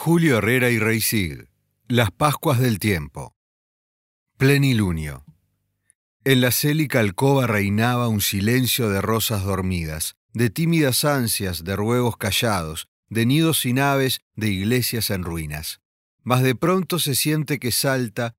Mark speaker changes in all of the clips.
Speaker 1: Julio Herrera y Reisig. Las Pascuas del Tiempo. Plenilunio. En la célica alcoba reinaba un silencio de rosas dormidas, de tímidas ansias, de ruegos callados, de nidos sin aves, de iglesias en ruinas. Mas de pronto se siente que salta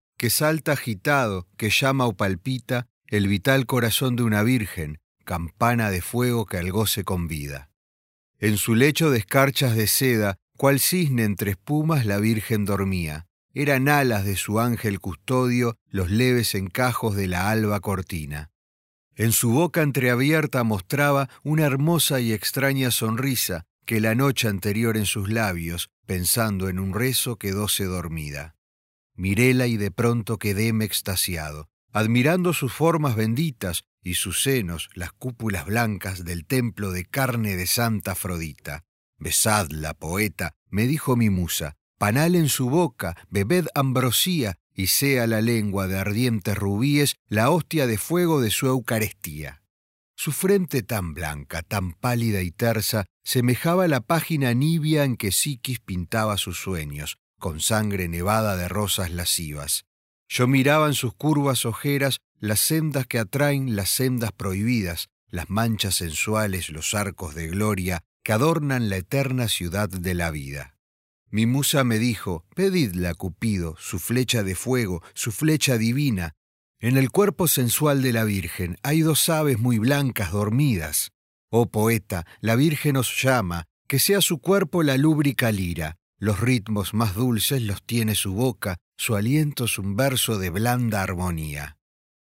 Speaker 1: agitado, que llama o palpita el vital corazón de una virgen, campana de fuego que al goce convida. En su lecho de escarchas de seda, cual cisne entre espumas, la virgen dormía. Eran alas de su ángel custodio los leves encajos de la alba cortina. En su boca entreabierta mostraba una hermosa y extraña sonrisa que la noche anterior en sus labios, pensando en un rezo, quedóse dormida. Miréla y de pronto quedéme extasiado, admirando sus formas benditas y sus senos, las cúpulas blancas del templo de carne de Santa Afrodita. Besadla, poeta, me dijo mi musa, panal en su boca, bebed ambrosía, y sea la lengua de ardientes rubíes la hostia de fuego de su eucaristía. Su frente tan blanca, tan pálida y tersa, semejaba la página nibia en que Psiquis pintaba sus sueños, con sangre nevada de rosas lascivas. Yo miraba en sus curvas ojeras las sendas que atraen, las sendas prohibidas, las manchas sensuales, los arcos de gloria que adornan la eterna ciudad de la vida. Mi musa me dijo, pedidla, Cupido, su flecha de fuego, su flecha divina. En el cuerpo sensual de la Virgen hay dos aves muy blancas dormidas. Oh poeta, la Virgen os llama, que sea su cuerpo la lúbrica lira. Los ritmos más dulces los tiene su boca, su aliento es un verso de blanda armonía.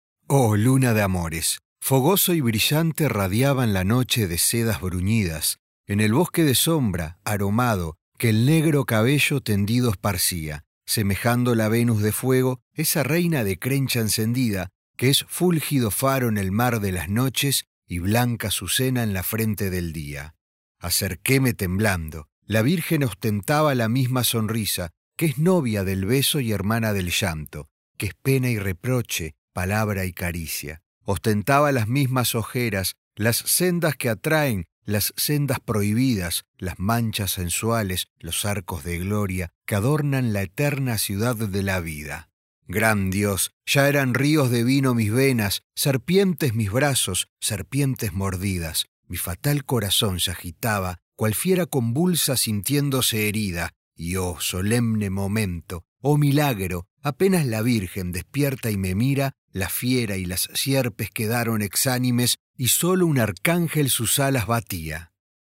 Speaker 1: Oh luna de amores, fogoso y brillante radiaban la noche de sedas bruñidas, en el bosque de sombra, aromado, que el negro cabello tendido esparcía, semejando la Venus de fuego, esa reina de crencha encendida, que es fúlgido faro en el mar de las noches y blanca azucena en la frente del día. Acerquéme temblando. La Virgen ostentaba la misma sonrisa, que es novia del beso y hermana del llanto, que es pena y reproche, palabra y caricia. Ostentaba las mismas ojeras, las sendas que atraen, las sendas prohibidas, las manchas sensuales, los arcos de gloria que adornan la eterna ciudad de la vida. Gran Dios, ya eran ríos de vino mis venas, serpientes mis brazos, serpientes mordidas. Mi fatal corazón se agitaba, cual fiera convulsa sintiéndose herida, y oh solemne momento, oh milagro, apenas la Virgen despierta y me mira, la fiera y las sierpes quedaron exánimes y solo un arcángel sus alas batía.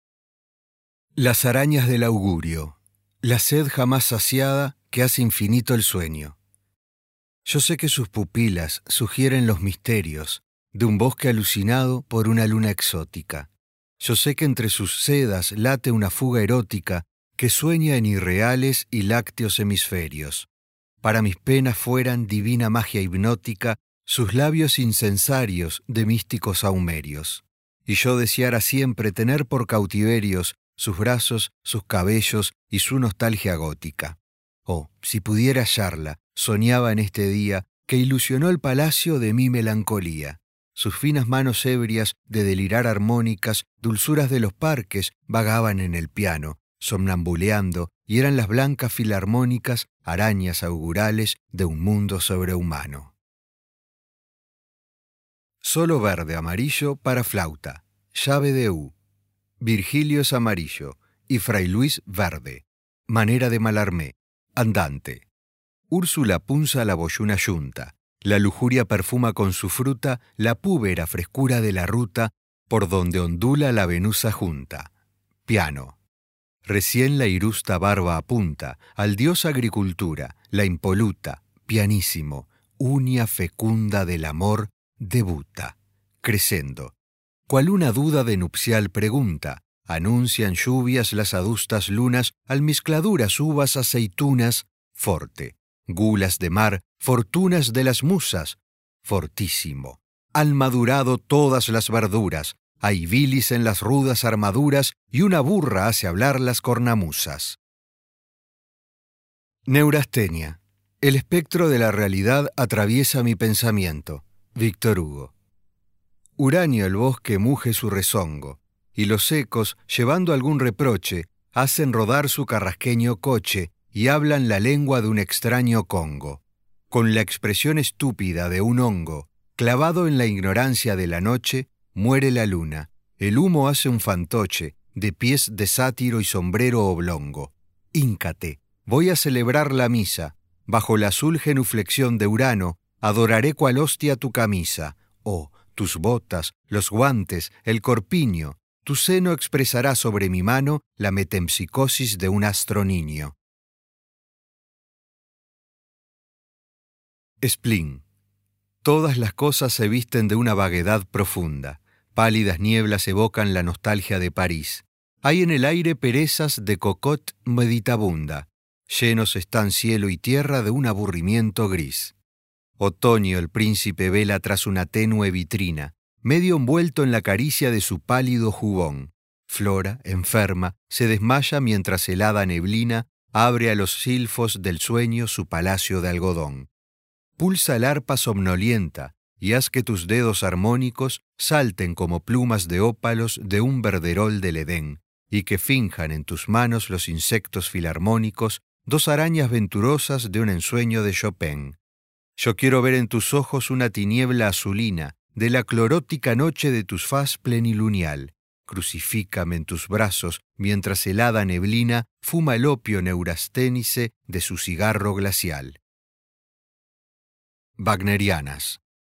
Speaker 1: Las arañas del augurio, la sed jamás saciada que hace infinito el sueño. Yo sé que sus pupilas sugieren los misterios de un bosque alucinado por una luna exótica. Yo sé que entre sus sedas late una fuga erótica que sueña en irreales y lácteos hemisferios. Para mis penas fueran divina magia hipnótica sus labios incensarios de místicos saumerios. Y yo deseara siempre tener por cautiverios sus brazos, sus cabellos y su nostalgia gótica. Oh, si pudiera hallarla, soñaba en este día que ilusionó el palacio de mi melancolía. Sus finas manos ebrias de delirar armónicas, dulzuras de los parques, vagaban en el piano, somnambuleando, y eran las blancas filarmónicas, arañas augurales de un mundo sobrehumano. Solo verde amarillo para flauta, llave de U. Virgilio es amarillo y Fray Luis verde. Manera de Mallarmé, andante. Úrsula punza la boyuna yunta. La lujuria perfuma con su fruta la púbera frescura de la ruta por donde ondula la venusa junta. Piano. Recién la irusta barba apunta al dios agricultura, la impoluta, pianísimo, uña fecunda del amor, debuta. Crescendo. Cual una duda de nupcial pregunta, anuncian lluvias las adustas lunas, almizcladuras uvas aceitunas, forte. Gulas de mar, fortunas de las musas, fortísimo. Han madurado todas las verduras, hay bilis en las rudas armaduras y una burra hace hablar las cornamusas. Neurastenia. El espectro de la realidad atraviesa mi pensamiento. Víctor Hugo. Uranio el bosque muge su rezongo, y los ecos, llevando algún reproche, hacen rodar su carrasqueño coche, y hablan la lengua de un extraño Congo. Con la expresión estúpida de un hongo, clavado en la ignorancia de la noche, muere la luna. El humo hace un fantoche, de pies de sátiro y sombrero oblongo. Híncate, voy a celebrar la misa. Bajo la azul genuflexión de Urano, adoraré cual hostia tu camisa. Oh, tus botas, los guantes, el corpiño. Tu seno expresará sobre mi mano la metempsicosis de un astro niño. Spleen. Todas las cosas se visten de una vaguedad profunda. Pálidas nieblas evocan la nostalgia de París. Hay en el aire perezas de cocotte meditabunda. Llenos están cielo y tierra de un aburrimiento gris. Otoño el príncipe vela tras una tenue vitrina, medio envuelto en la caricia de su pálido jubón. Flora, enferma, se desmaya mientras helada neblina abre a los silfos del sueño su palacio de algodón. Pulsa el arpa somnolienta y haz que tus dedos armónicos salten como plumas de ópalos de un verderol del Edén, y que finjan en tus manos los insectos filarmónicos, dos arañas venturosas de un ensueño de Chopin. Yo quiero ver en tus ojos una tiniebla azulina de la clorótica noche de tus faz plenilunial. Crucifícame en tus brazos mientras helada neblina fuma el opio neurasténice de su cigarro glacial. Wagnerianas.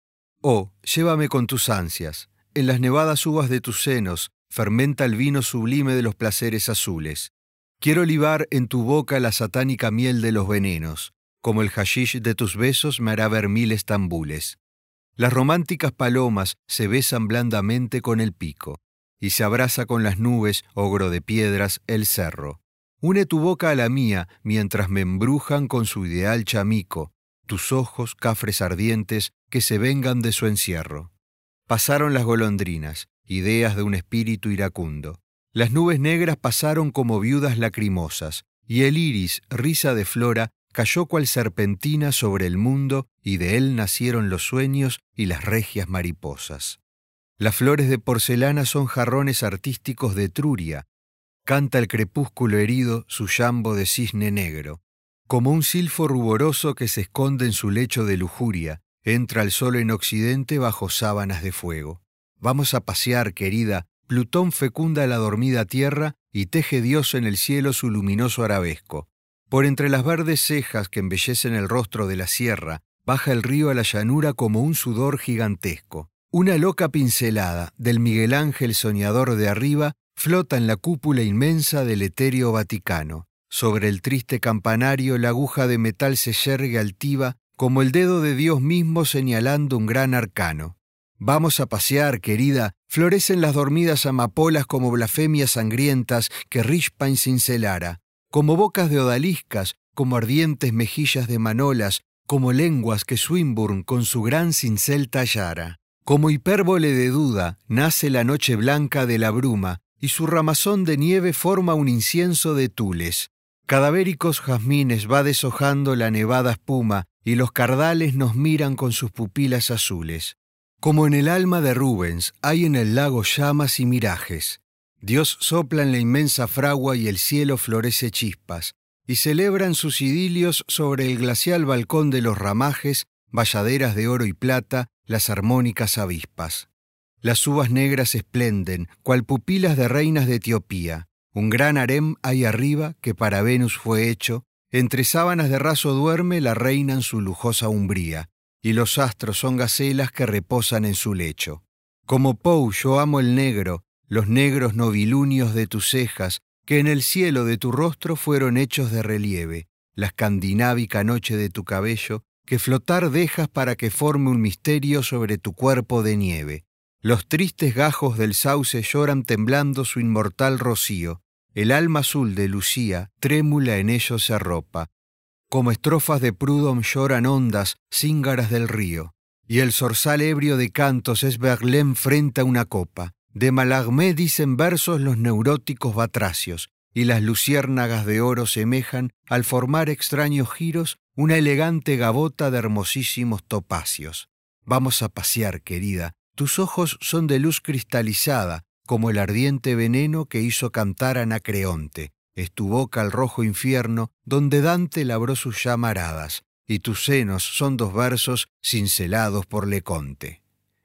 Speaker 1: Oh, llévame con tus ansias. En las nevadas uvas de tus senos fermenta el vino sublime de los placeres azules. Quiero libar en tu boca la satánica miel de los venenos. Como el hashish de tus besos me hará ver 1000 estambules. Las románticas palomas se besan blandamente con el pico, y se abraza con las nubes, ogro de piedras, el cerro. Une tu boca a la mía mientras me embrujan con su ideal chamico, tus ojos, cafres ardientes, que se vengan de su encierro. Pasaron las golondrinas, ideas de un espíritu iracundo. Las nubes negras pasaron como viudas lacrimosas, y el iris, risa de flora, cayó cual serpentina sobre el mundo, y de él nacieron los sueños y las regias mariposas. Las flores de porcelana son jarrones artísticos de Etruria. Canta el crepúsculo herido su yambo de cisne negro. Como un silfo ruboroso que se esconde en su lecho de lujuria, entra el sol en occidente bajo sábanas de fuego. Vamos a pasear, querida. Plutón fecunda la dormida tierra y teje Dios en el cielo su luminoso arabesco. Por entre las verdes cejas que embellecen el rostro de la sierra, baja el río a la llanura como un sudor gigantesco. Una loca pincelada del Miguel Ángel soñador de arriba flota en la cúpula inmensa del etéreo Vaticano. Sobre el triste campanario la aguja de metal se yergue altiva como el dedo de Dios mismo señalando un gran arcano. Vamos a pasear, querida. Florecen las dormidas amapolas como blasfemias sangrientas que Richpain cincelara, como bocas de odaliscas, como ardientes mejillas de manolas, como lenguas que Swinburne con su gran cincel tallara. Como hipérbole de duda nace la noche blanca de la bruma y su ramazón de nieve forma un incienso de tules. Cadavéricos jazmines va deshojando la nevada espuma y los cardales nos miran con sus pupilas azules. Como en el alma de Rubens hay en el lago llamas y mirajes. Dios sopla en la inmensa fragua y el cielo florece chispas, y celebran sus idilios sobre el glacial balcón de los ramajes, bayaderas de oro y plata, las armónicas avispas. Las uvas negras esplenden, cual pupilas de reinas de Etiopía. Un gran harem hay arriba que para Venus fue hecho, entre sábanas de raso duerme la reina en su lujosa umbría, y los astros son gacelas que reposan en su lecho. Como Poe yo amo el negro, los negros novilunios de tus cejas, que en el cielo de tu rostro fueron hechos de relieve, la escandinávica noche de tu cabello, que flotar dejas para que forme un misterio sobre tu cuerpo de nieve. Los tristes gajos del sauce lloran temblando su inmortal rocío, el alma azul de Lucía, trémula en ellos se arropa. Como estrofas de Proudhon lloran ondas, cíngaras del río, y el zorzal ebrio de cantos es Verlaine frente a una copa. De Mallarmé dicen versos los neuróticos batracios, y las luciérnagas de oro semejan, al formar extraños giros, una elegante gavota de hermosísimos topacios. Vamos a pasear, querida. Tus ojos son de luz cristalizada, como el ardiente veneno que hizo cantar a Anacreonte. es tu boca el rojo infierno donde Dante labró sus llamaradas, y tus senos son 2 versos cincelados por Leconte.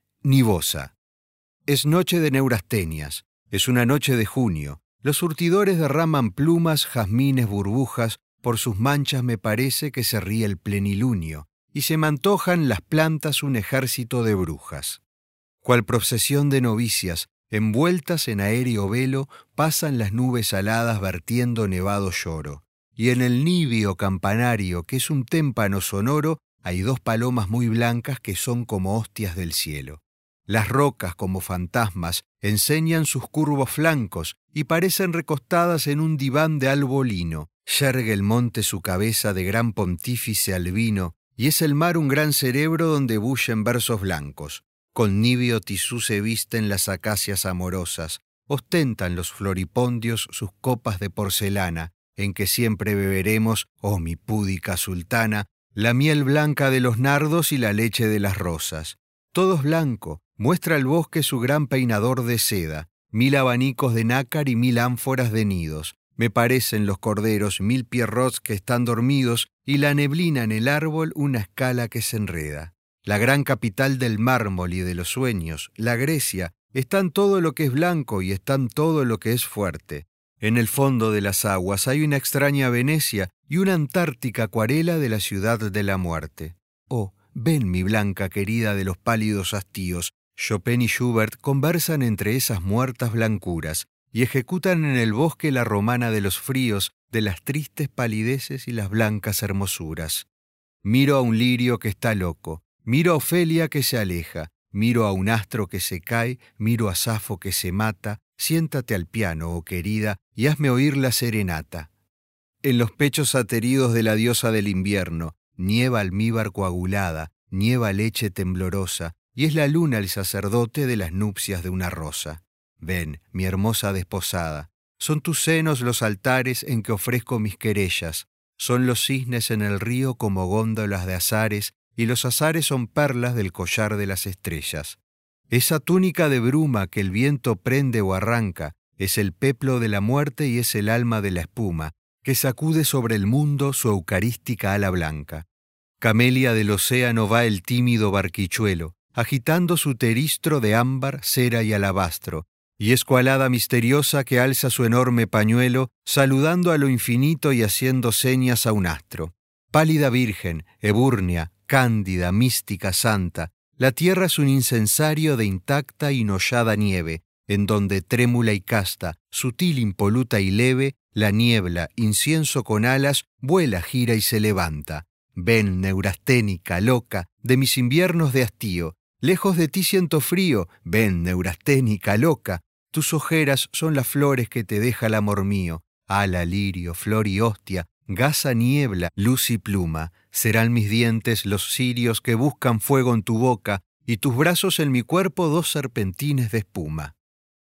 Speaker 1: Nivosa. Es noche de neurastenias, es una noche de junio. Los surtidores derraman plumas, jazmines, burbujas, por sus manchas me parece que se ríe el plenilunio, y se me antojan las plantas un ejército de brujas. Cual procesión de novicias, envueltas en aéreo velo, pasan las nubes aladas vertiendo nevado lloro. Y en el níveo campanario, que es un témpano sonoro, hay 2 palomas muy blancas que son como hostias del cielo. Las rocas, como fantasmas, enseñan sus curvos flancos y parecen recostadas en un diván de albolino. Yergue el monte su cabeza de gran pontífice albino, y es el mar un gran cerebro donde bullen versos blancos. Con níveo tisú se visten las acacias amorosas, ostentan los floripondios sus copas de porcelana, en que siempre beberemos, oh mi púdica sultana, la miel blanca de los nardos y la leche de las rosas. Todo es blanco, muestra el bosque su gran peinador de seda, 1000 abanicos de nácar y 1000 ánforas de nidos. Me parecen los corderos 1000 pierrots que están dormidos y la neblina en el árbol una escala que se enreda. La gran capital del mármol y de los sueños, la Grecia, está en todo lo que es blanco y está en todo lo que es fuerte. En el fondo de las aguas hay una extraña Venecia y una antártica acuarela de la ciudad de la muerte. Oh, ven mi blanca querida de los pálidos hastíos. Chopin y Schubert conversan entre esas muertas blancuras y ejecutan en el bosque la romana de los fríos, de las tristes palideces y las blancas hermosuras. Miro a un lirio que está loco, miro a Ofelia que se aleja, miro a un astro que se cae, miro a Safo que se mata. Siéntate al piano, oh querida, y hazme oír la serenata. En los pechos ateridos de la diosa del invierno, nieva almíbar coagulada, nieva leche temblorosa, y es la luna el sacerdote de las nupcias de una rosa. Ven, mi hermosa desposada, son tus senos los altares en que ofrezco mis querellas, son los cisnes en el río como góndolas de azares, y los azares son perlas del collar de las estrellas. Esa túnica de bruma que el viento prende o arranca, es el peplo de la muerte y es el alma de la espuma, que sacude sobre el mundo su eucarística ala blanca. Camelia del océano va el tímido barquichuelo, agitando su teristro de ámbar, cera y alabastro, y es cual hada misteriosa que alza su enorme pañuelo, saludando a lo infinito y haciendo señas a un astro. Pálida virgen, ebúrnea, cándida, mística, santa, la tierra es un incensario de intacta y nollada nieve, en donde trémula y casta, sutil, impoluta y leve, la niebla, incienso con alas, vuela, gira y se levanta. Ven, neurasténica, loca, de mis inviernos de hastío, lejos de ti siento frío, ven, neurasténica, loca, tus ojeras son las flores que te deja el amor mío, ala, lirio, flor y hostia, gasa, niebla, luz y pluma, serán mis dientes los cirios que buscan fuego en tu boca, y tus brazos en mi cuerpo 2 serpentines de espuma.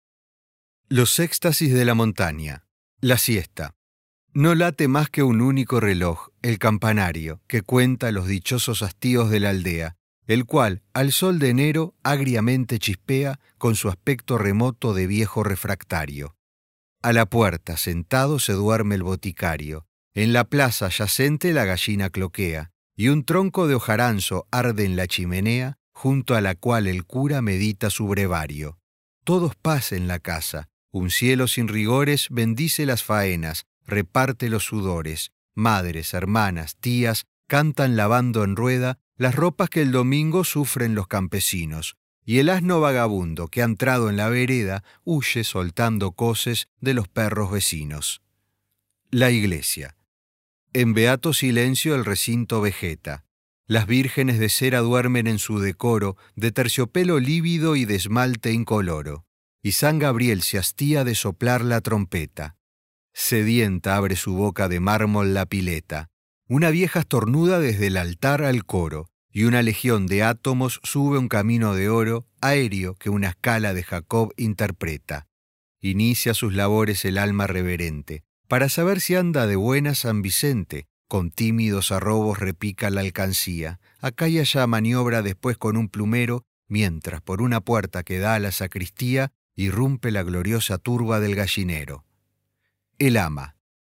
Speaker 1: Los éxtasis de la montaña. La siesta. No late más que un único reloj, el campanario, que cuenta los dichosos hastíos de la aldea, el cual, al sol de enero, agriamente chispea con su aspecto remoto de viejo refractario. A la puerta, sentado, se duerme el boticario. En la plaza yacente la gallina cloquea, y un tronco de hojaranzo arde en la chimenea, junto a la cual el cura medita su brevario. Todo es paz en la casa, un cielo sin rigores bendice las faenas, reparte los sudores, madres, hermanas, tías, cantan lavando en rueda las ropas que el domingo sufren los campesinos, y el asno vagabundo que ha entrado en la vereda huye soltando coces de los perros vecinos. La iglesia. En beato silencio el recinto vegeta. Las vírgenes de cera duermen en su decoro, de terciopelo lívido y de esmalte incoloro. Y San Gabriel se hastía de soplar la trompeta. Sedienta abre su boca de mármol la pileta. Una vieja estornuda desde el altar al coro, y una legión de átomos sube un camino de oro, aéreo que una escala de Jacob interpreta. Inicia sus labores el alma reverente, para saber si anda de buena San Vicente, con tímidos arrobos repica la alcancía, acá y allá maniobra después con un plumero, mientras por una puerta que da a la sacristía irrumpe la gloriosa turba del gallinero. El ama.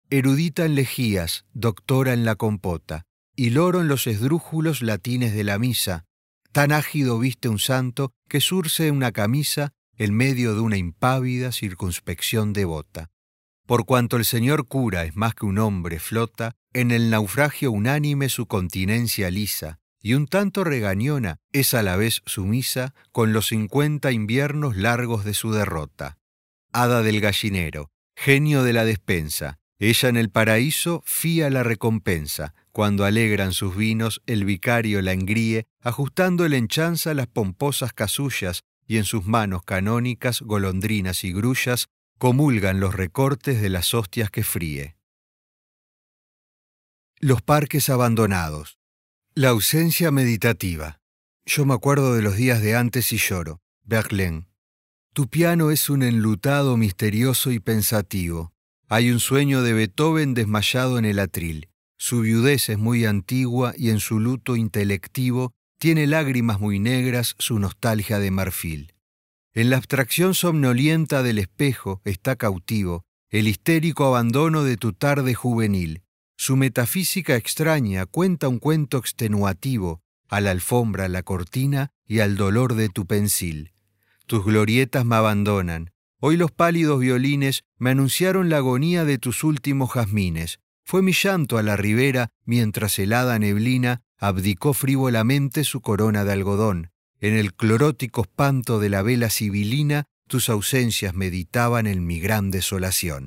Speaker 1: erudita en legías, doctora en la compota, y loro en los esdrújulos latines de la misa, tan ágido viste un santo que surce una camisa en medio de una impávida circunspección devota. Por cuanto el señor cura es más que un hombre flota, en el naufragio unánime su continencia lisa, y un tanto regañona es a la vez sumisa con los 50 inviernos largos de su derrota. Hada del gallinero, genio de la despensa, ella en el paraíso fía la recompensa, cuando alegran sus vinos el vicario la engríe, ajustando el enchanza a las pomposas casullas, y en sus manos canónicas, golondrinas y grullas, comulgan los recortes de las hostias que fríe. Los parques abandonados. La ausencia meditativa. Yo me acuerdo de los días de antes y lloro. Verlaine. Tu piano es un enlutado misterioso y pensativo. Hay un sueño de Beethoven desmayado en el atril. Su viudez es muy antigua y en su luto intelectivo tiene lágrimas muy negras su nostalgia de marfil. En la abstracción somnolienta del espejo está cautivo el histérico abandono de tu tarde juvenil. Su metafísica extraña cuenta un cuento extenuativo a la alfombra, a la cortina y al dolor de tu pensil. Tus glorietas me abandonan. Hoy los pálidos violines me anunciaron la agonía de tus últimos jazmines. Fue mi llanto a la ribera mientras helada neblina abdicó frívolamente su corona de algodón. En el clorótico espanto de la vela sibilina, tus ausencias meditaban en mi gran desolación.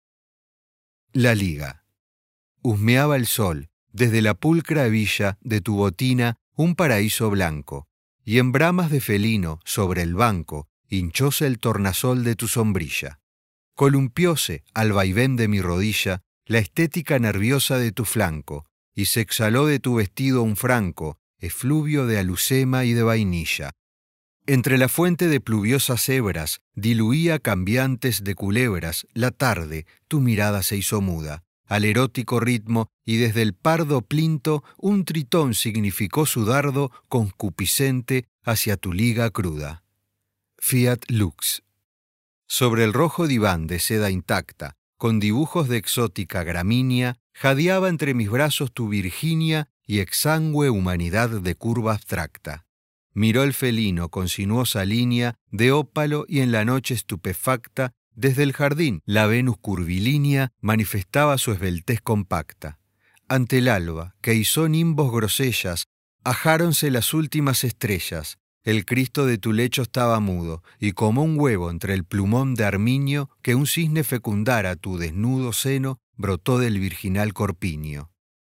Speaker 1: La liga. Husmeaba el sol, desde la pulcra villa de tu botina, un paraíso blanco, y en bramas de felino, sobre el banco, hinchóse el tornasol de tu sombrilla. Columpióse, al vaivén de mi rodilla, la estética nerviosa de tu flanco, y se exhaló de tu vestido un franco, efluvio de alucema y de vainilla. Entre la fuente de pluviosas hebras, diluía cambiantes de culebras, la tarde, tu mirada se hizo muda, al erótico ritmo, y desde el pardo plinto, un tritón significó su dardo concupiscente hacia tu liga cruda. Fiat Lux. Sobre el rojo diván de seda intacta, con dibujos de exótica gramínea, jadeaba entre mis brazos tu Virginia y exangüe humanidad de curva abstracta. Miró el felino con sinuosa línea de ópalo y en la noche estupefacta, desde el jardín la Venus curvilínea manifestaba su esbeltez compacta. Ante el alba, que izó nimbos grosellas, ajáronse las últimas estrellas. El Cristo de tu lecho estaba mudo, y como un huevo entre el plumón de armiño que un cisne fecundara tu desnudo seno, brotó del virginal corpiño.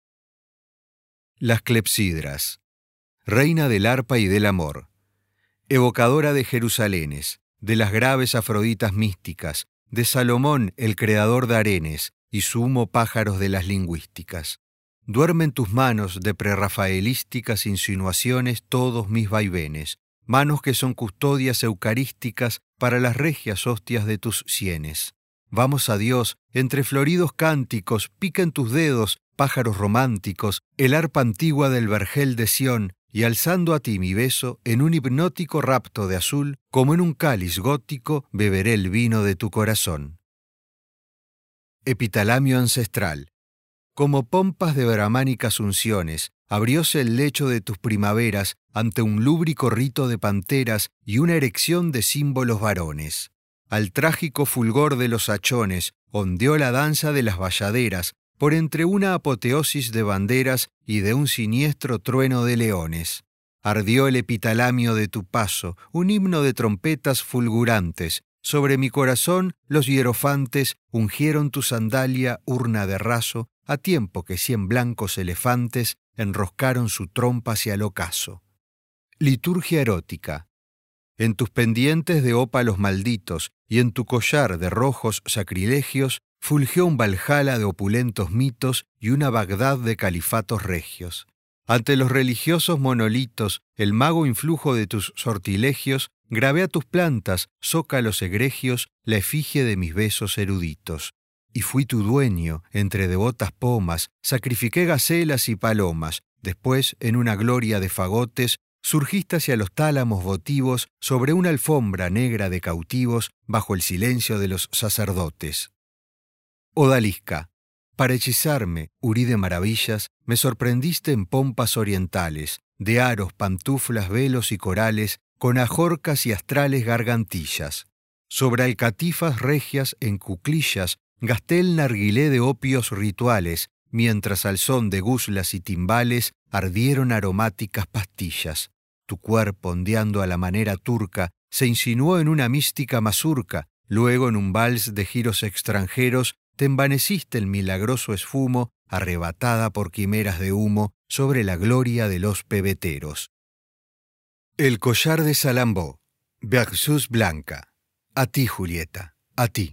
Speaker 1: Las clepsidras. Reina del arpa y del amor. Evocadora de Jerusalenes, de las graves afroditas místicas, de Salomón el creador de arenes, y sumo pájaros de las lingüísticas. Duermen tus manos de prerrafaelísticas insinuaciones todos mis vaivenes, manos que son custodias eucarísticas para las regias hostias de tus sienes. Vamos a Dios, entre floridos cánticos, piquen tus dedos, pájaros románticos, el arpa antigua del vergel de Sión, y alzando a ti mi beso, en un hipnótico rapto de azul, como en un cáliz gótico, beberé el vino de tu corazón. Epitalamio ancestral. Como pompas de brahmánicas unciones, abrióse el lecho de tus primaveras ante un lúbrico rito de panteras y una erección de símbolos varones. Al trágico fulgor de los hachones ondeó la danza de las bayaderas por entre una apoteosis de banderas y de un siniestro trueno de leones. Ardió el epitalamio de tu paso, un himno de trompetas fulgurantes. Sobre mi corazón los hierofantes ungieron tu sandalia urna de raso, a tiempo que 100 blancos elefantes enroscaron su trompa hacia el ocaso. Liturgia erótica. En tus pendientes de ópalos malditos y en tu collar de rojos sacrilegios fulgió un Valhalla de opulentos mitos y una Bagdad de califatos regios. Ante los religiosos monolitos, el mago influjo de tus sortilegios, grabé a tus plantas, zócalos egregios, la efigie de mis besos eruditos. Y fui tu dueño, entre devotas pomas, sacrifiqué gacelas y palomas. Después, en una gloria de fagotes, surgiste hacia los tálamos votivos sobre una alfombra negra de cautivos bajo el silencio de los sacerdotes. Odalisca. Para hechizarme, hurí de maravillas, me sorprendiste en pompas orientales, de aros, pantuflas, velos y corales, con ajorcas y astrales gargantillas. Sobre alcatifas regias en cuclillas, gasté el narguilé de opios rituales, mientras al son de guslas y timbales ardieron aromáticas pastillas. Tu cuerpo, ondeando a la manera turca, se insinuó en una mística mazurca, luego en un vals de giros extranjeros, te envaneciste el milagroso esfumo, arrebatada por quimeras de humo, sobre la gloria de los pebeteros. El collar de Salambó, Versus Blanca. A ti, Julieta, a ti.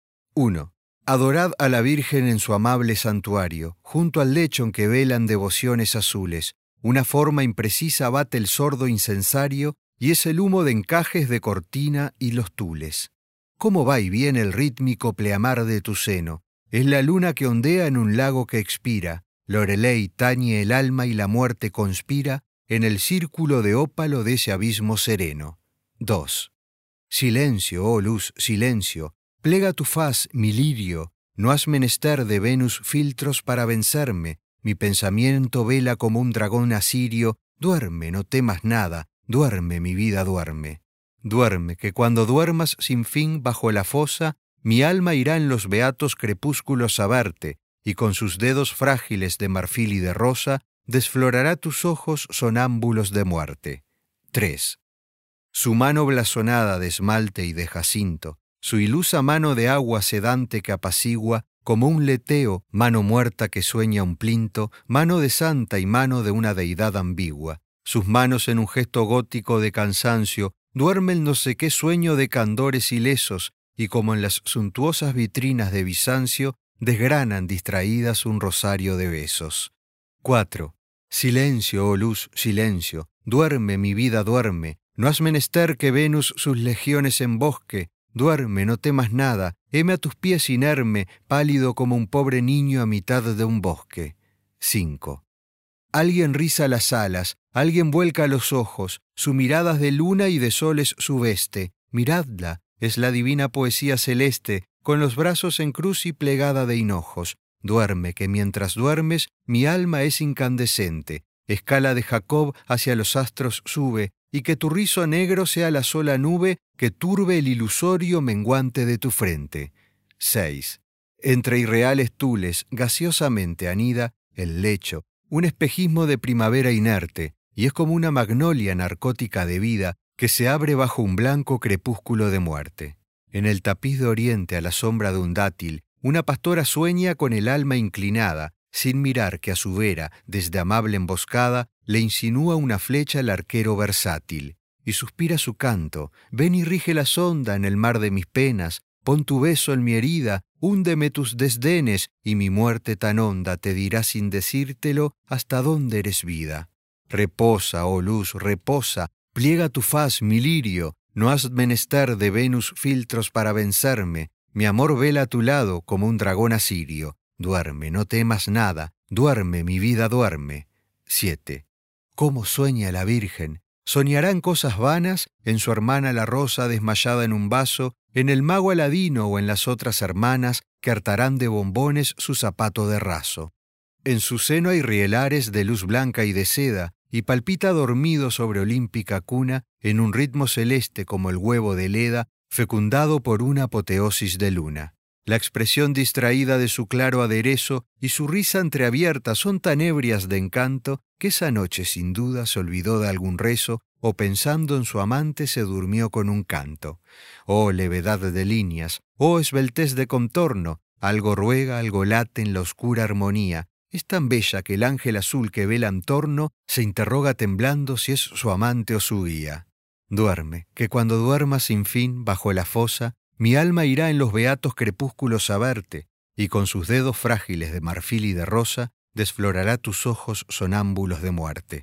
Speaker 1: 1. Adorad a la Virgen en su amable santuario, junto al lecho en que velan devociones azules. Una forma imprecisa bate el sordo incensario y es el humo de encajes de cortina y los tules. ¿Cómo va y viene el rítmico pleamar de tu seno? Es la luna que ondea en un lago que expira. Loreley tañe el alma y la muerte conspira en el círculo de ópalo de ese abismo sereno. 2. Silencio, oh luz, silencio. Plega tu faz, mi lirio. No has menester de Venus filtros para vencerme. Mi pensamiento vela como un dragón asirio. Duerme, no temas nada. Duerme, mi vida, duerme. Duerme, que cuando duermas sin fin bajo la fosa, mi alma irá en los beatos crepúsculos a verte, y con sus dedos frágiles de marfil y de rosa, desflorará tus ojos sonámbulos de muerte. 3. Su mano blasonada de esmalte y de jacinto, su ilusa mano de agua sedante que apacigua, como un leteo, mano muerta que sueña un plinto, mano de santa y mano de una deidad ambigua. Sus manos en un gesto gótico de cansancio, duermen no sé qué sueño de candores ilesos, y como en las suntuosas vitrinas de Bizancio, desgranan distraídas un rosario de besos. 4. Silencio, oh luz, silencio. Duerme, mi vida, duerme. No has menester que Venus sus legiones embosque. Duerme, no temas nada. Heme a tus pies inerme, pálido como un pobre niño a mitad de un bosque. 5. Alguien riza las alas, alguien vuelca los ojos, su mirada es de luna y de soles su veste. Miradla, es la divina poesía celeste, con los brazos en cruz y plegada de hinojos. Duerme, que mientras duermes, mi alma es incandescente. Escala de Jacob hacia los astros sube, y que tu rizo negro sea la sola nube que turbe el ilusorio menguante de tu frente. 6. Entre irreales tules, gaseosamente anida el lecho, un espejismo de primavera inerte, y es como una magnolia narcótica de vida que se abre bajo un blanco crepúsculo de muerte. En el tapiz de oriente, a la sombra de un dátil, una pastora sueña con el alma inclinada, sin mirar que a su vera, desde amable emboscada, le insinúa una flecha el arquero versátil, y suspira su canto. Ven y rige la sonda en el mar de mis penas, pon tu beso en mi herida, húndeme tus desdenes, y mi muerte tan honda te dirá sin decírtelo hasta dónde eres vida. Reposa, oh luz, reposa, pliega tu faz, mi lirio, no has menester de Venus filtros para vencerme, mi amor vela a tu lado como un dragón asirio. Duerme, no temas nada, duerme, mi vida, duerme. 7. ¿Cómo sueña la Virgen? ¿Soñarán cosas vanas en su hermana la rosa desmayada en un vaso, en el mago Aladino o en las otras hermanas que hartarán de bombones su zapato de raso? En su seno hay rielares de luz blanca y de seda, y palpita dormido sobre olímpica cuna en un ritmo celeste como el huevo de Leda, fecundado por una apoteosis de luna. La expresión distraída de su claro aderezo y su risa entreabierta son tan ebrias de encanto que esa noche sin duda se olvidó de algún rezo o pensando en su amante se durmió con un canto. Oh levedad de líneas, oh esbeltez de contorno, algo ruega, algo late en la oscura armonía. Es tan bella que el ángel azul que vela en torno se interroga temblando si es su amante o su guía. Duerme, que cuando duermas sin fin bajo la fosa, mi alma irá en los beatos crepúsculos a verte, y con sus dedos frágiles de marfil y de rosa, desflorará tus ojos sonámbulos de muerte.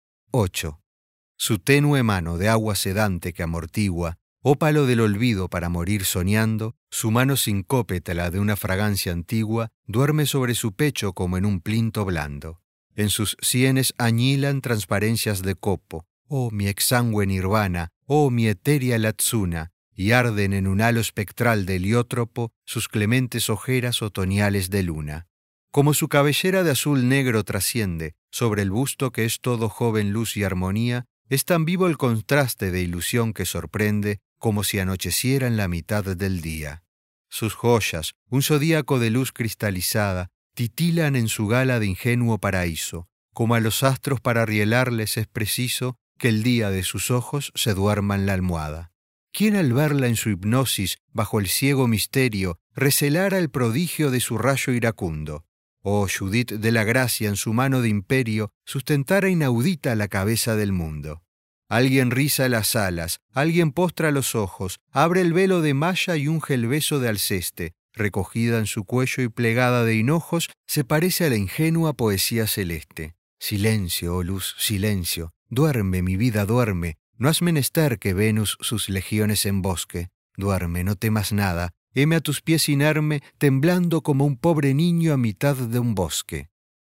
Speaker 1: 8. Su tenue mano de agua sedante que amortigua, ópalo del olvido para morir soñando, su mano sincópeta la de una fragancia antigua, duerme sobre su pecho como en un plinto blando. En sus sienes añilan transparencias de copo, oh mi exangüe nirvana, oh mi etérea latsuna, y arden en un halo espectral de heliótropo sus clementes ojeras otoñales de luna. Como su cabellera de azul negro trasciende sobre el busto que es todo joven luz y armonía, es tan vivo el contraste de ilusión que sorprende como si anocheciera en la mitad del día. Sus joyas, un zodíaco de luz cristalizada, titilan en su gala de ingenuo paraíso. Como a los astros para rielarles es preciso que el día de sus ojos se duerma en la almohada. ¿Quién al verla en su hipnosis, bajo el ciego misterio, recelara el prodigio de su rayo iracundo? Oh, Judith de la Gracia en su mano de imperio sustentara inaudita la cabeza del mundo. Alguien riza las alas, alguien postra los ojos, abre el velo de malla y unge el beso de alceste. Recogida en su cuello y plegada de hinojos, se parece a la ingenua poesía celeste. Silencio, oh luz, silencio. Duerme, mi vida, duerme. No has menester que Venus sus legiones embosque. Duerme, no temas nada. Heme a tus pies inerme, temblando como un pobre niño a mitad de un bosque.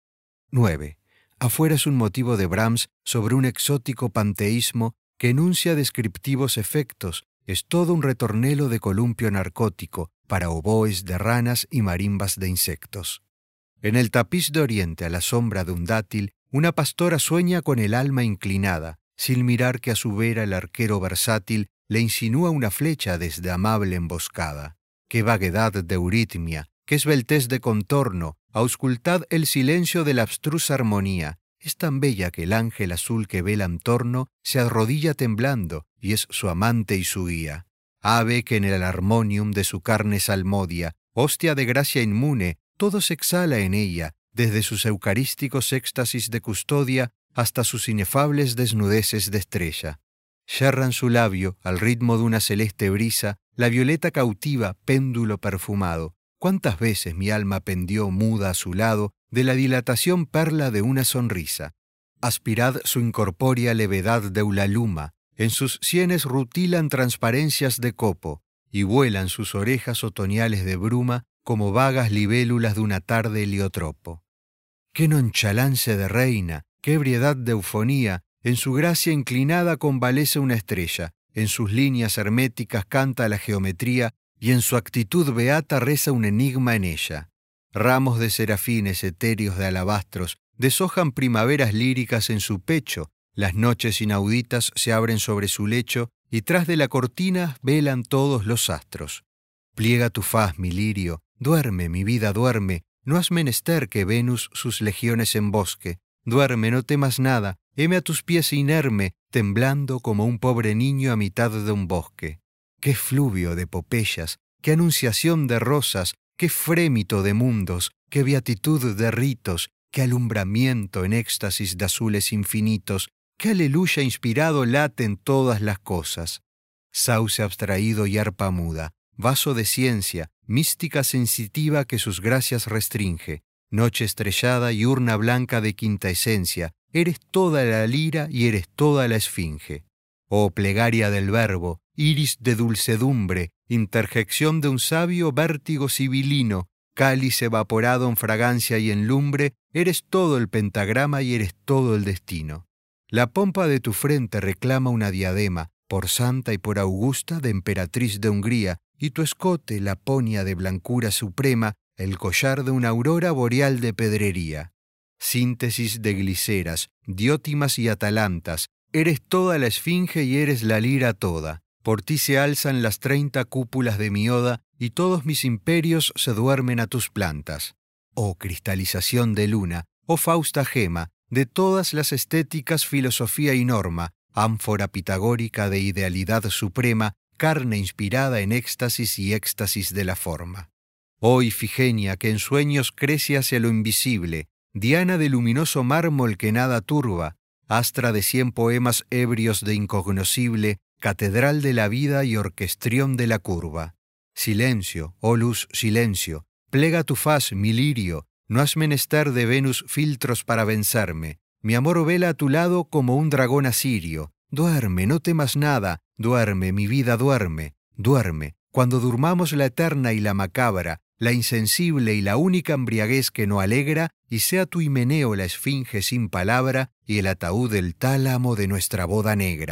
Speaker 1: 9. Afuera es un motivo de Brahms sobre un exótico panteísmo que enuncia descriptivos efectos. Es todo un retornelo de columpio narcótico para oboes de ranas y marimbas de insectos. En el tapiz de oriente, a la sombra de un dátil, una pastora sueña con el alma inclinada, sin mirar que a su vera el arquero versátil le insinúa una flecha desde amable emboscada. ¡Qué vaguedad de euritmia! ¡Qué esbeltez de contorno! Auscultad el silencio de la abstrusa armonía. Es tan bella que el ángel azul que vela en torno se arrodilla temblando y es su amante y su guía. Ave que en el armonium de su carne salmodia, hostia de gracia inmune, todo se exhala en ella, desde sus eucarísticos éxtasis de custodia hasta sus inefables desnudeces de estrella. Yerra en su labio, al ritmo de una celeste brisa, la violeta cautiva, péndulo perfumado. ¿Cuántas veces mi alma pendió muda a su lado de la dilatación perla de una sonrisa? Aspirad su incorpórea levedad de Eulaluma, en sus sienes rutilan transparencias de copo, y vuelan sus orejas otoñales de bruma como vagas libélulas de una tarde heliotropo. ¡Qué nonchalance de reina! ¡Qué ebriedad de eufonía! En su gracia inclinada convalece una estrella, en sus líneas herméticas canta la geometría y en su actitud beata reza un enigma en ella. Ramos de serafines etéreos de alabastros deshojan primaveras líricas en su pecho, las noches inauditas se abren sobre su lecho y tras de la cortina velan todos los astros. Pliega tu faz, mi lirio, duerme, mi vida, duerme, no has menester que Venus sus legiones embosque. Duerme, no temas nada, heme a tus pies inerme, temblando como un pobre niño a mitad de un bosque. ¡Qué fluvio de epopeyas! ¡Qué anunciación de rosas! ¡Qué frémito de mundos! ¡Qué beatitud de ritos! ¡Qué alumbramiento en éxtasis de azules infinitos! ¡Qué aleluya inspirado late en todas las cosas! Sauce abstraído y arpa muda, vaso de ciencia, mística sensitiva que sus gracias restringe, noche estrellada y urna blanca de quinta esencia, eres toda la lira y eres toda la esfinge. Oh plegaria del verbo, iris de dulcedumbre, interjección de un sabio vértigo sibilino, cáliz evaporado en fragancia y en lumbre, eres todo el pentagrama y eres todo el destino. La pompa de tu frente reclama una diadema, por santa y por augusta de emperatriz de Hungría, y tu escote, Laponia de blancura suprema, el collar de una aurora boreal de pedrería. Síntesis de gliceras, diótimas y atalantas, eres toda la esfinge y eres la lira toda. Por ti se alzan las 30 cúpulas de mi oda y todos mis imperios se duermen a tus plantas. Oh cristalización de luna, oh fausta gema, de todas las estéticas filosofía y norma, ánfora pitagórica de idealidad suprema, carne inspirada en éxtasis y éxtasis de la forma. Oh Ifigenia que en sueños crece hacia lo invisible, diana de luminoso mármol que nada turba, astra de 100 poemas ebrios de incognoscible, catedral de la vida y orquestrión de la curva. Silencio, oh luz, silencio, plega tu faz, mi lirio, no has menester de Venus filtros para vencerme. Mi amor vela a tu lado como un dragón asirio. Duerme, no temas nada, duerme, mi vida, duerme, duerme. Cuando durmamos la eterna y la macabra, la insensible y la única embriaguez que no alegra, y sea tu himeneo la esfinge sin palabra y el ataúd el tálamo de nuestra boda negra.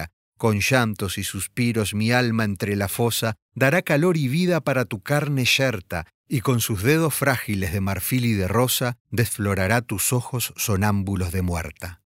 Speaker 1: Con llantos y suspiros mi alma entre la fosa dará calor y vida para tu carne yerta, y con sus dedos frágiles de marfil y de rosa desflorará tus ojos sonámbulos de muerta.